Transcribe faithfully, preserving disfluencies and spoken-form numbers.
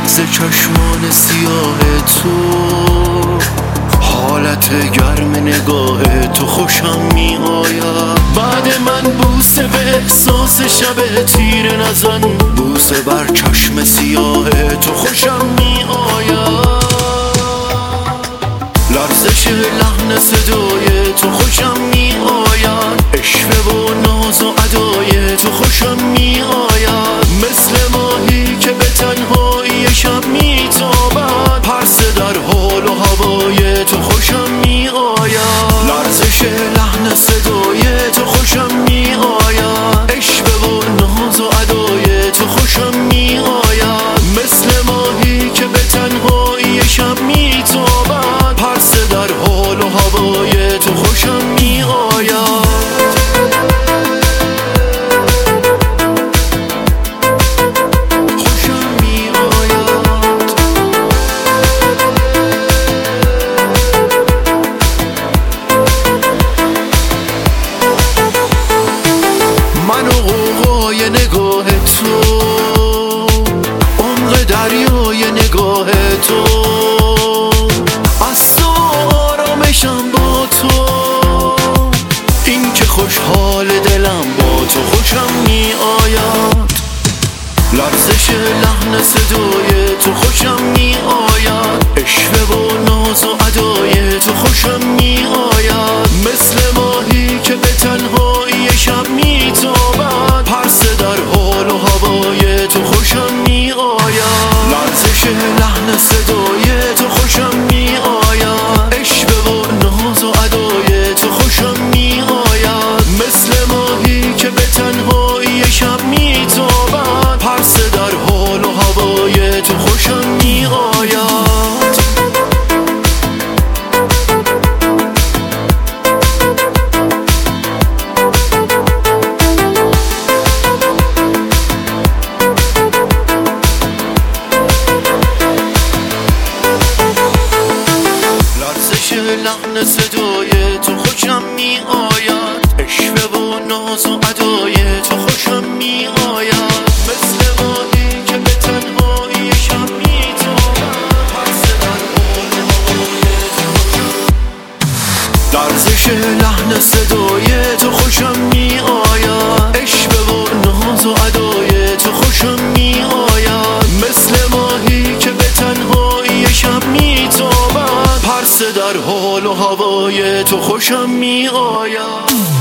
ز چشمان سیاه تو، حالت گرم نگاه تو خوشم می آید. بعد من بوسه به احساس شب تیره نزن، بوسه بر چشم سیاه تو خوشم می آید. لرزش لحن صدای تو خوشم می آید، اشوه و ناز و ادای تو خوشم می آید. مثل ماهی که به تنهایی شب می تابد، پرسه در حال و هوای تو خوشم می آید. لرزش لحن صدای تو خوشم می آید، اشوه و ناز و ادای تو خوشم می آید. مثل ماهی که به تنهایی شب می تابد، پرسه در حال و هوای تو خوشم می آید. من و غوغای نگاه تو، عمق دریای نگاه تو، از تو آرامشم با تو. این که خوشحال دلم با تو خوشم می آید. لرزش لحن صدای تو خوشم می آید، اشوه و ناز و ادای تو خوشم می آید. مثل ماهی که به تنهایی شب می تابد، پرسه در حال و هوای تو خوشم می آید. لرزش لحن صدای تو خوشم می آید، اشوه و ناز و ادای تو خوشم می آید. مثل ماهی که به تنهایی شب می تابد، پرسه در حال و هوای تو خوشم می آید. لرزش لحن صدای تو خوشم می آید، اشوه و ناز و ادای تو خوشم می آید. مثل ماهی که به تنهایی شب می تابد، پرسه در حال و هوای تو خوشم. لرزش لحن صدای تو خوشم می آید، اشوه و ناز و ادای تو خوشم می آید. مثل ماهی که به تنهایی شب می تابد، پرسه در حال و هوای تو خوشم می آید.